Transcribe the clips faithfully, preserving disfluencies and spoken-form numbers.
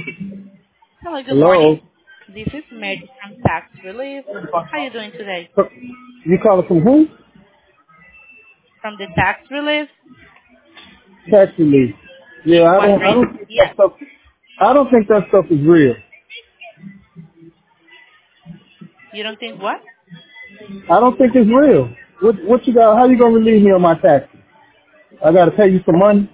Hello, good Hello. morning. This is Mary from Tax Relief. How are you doing today? You calling from who? From the Tax Relief? Tax relief. Yeah, I What don't. I rate? don't think that Yes. stuff. I don't think that stuff is real. You don't think what? I don't think it's real. What? What you got? How you gonna relieve me on my taxes? I gotta pay you some money.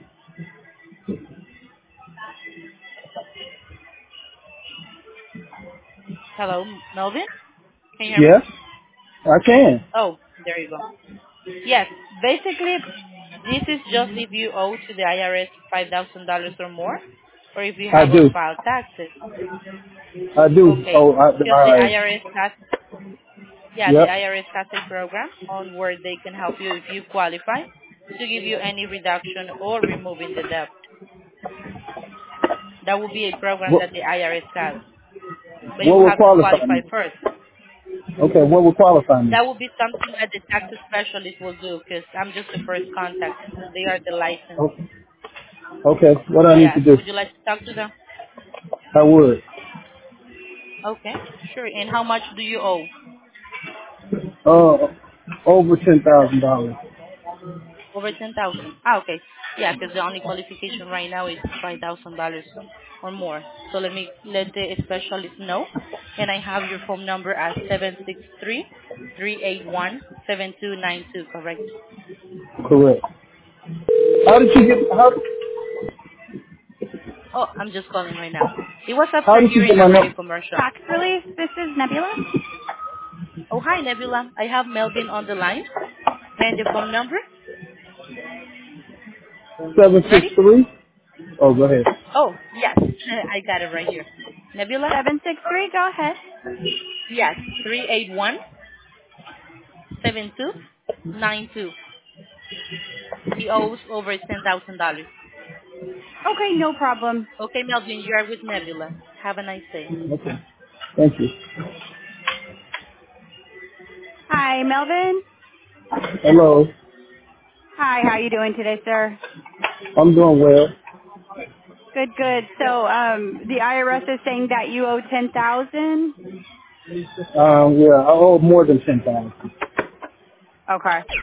Hello, Melvin? Can you hear me? Yes, I can. Oh, there you go. Yes. Basically, this is just if you owe to the I R S five thousand dollars or more, or if you I have do. unfiled taxes. I do. Okay. Oh, I, Because the all right. I R S has, yeah, the Yep. I R S has a program on where they can help you if you qualify to give you any reduction or removing the debt. That will be a program What? that the I R S has, but you What will will have to qualify qualify me? first. Okay. What will qualify me? That will be something that the tax specialist will do because I'm just the first contact. They are the license. Okay. Okay. What do I need to Yes. do? Would you like to talk to them? I would. Okay, sure. And how much do you owe? Uh, over ten thousand dollars. Over ten thousand. Ah, okay. Yeah, because the only qualification right now is five thousand dollars or more. So let me let the specialist know. And I have your phone number as seven six three three eight one seven two nine two. Correct? Correct. How did you get? How? Oh, I'm just calling right now. It was How after did you hearing get a my radio number? commercial. Tax relief. This is Nebula. Oh, hi, Nebula. I have Melvin on the line. And the phone number? Seven six Ready? three. Oh, go ahead. Oh, yes. I got it right here. Nebula? Seven six three. Go ahead. Yes. three eight one seven two nine two. He owes over ten thousand dollars. Okay, no problem. Okay, Melvin, you are with Nebula. Have a nice day. Okay. Thank you. Hi, Melvin. Hello. Hi, how you doing today, sir? I'm doing well. Good, good. So, um, the I R S is saying that you owe ten thousand. Um, yeah, I owe more than ten thousand. Okay.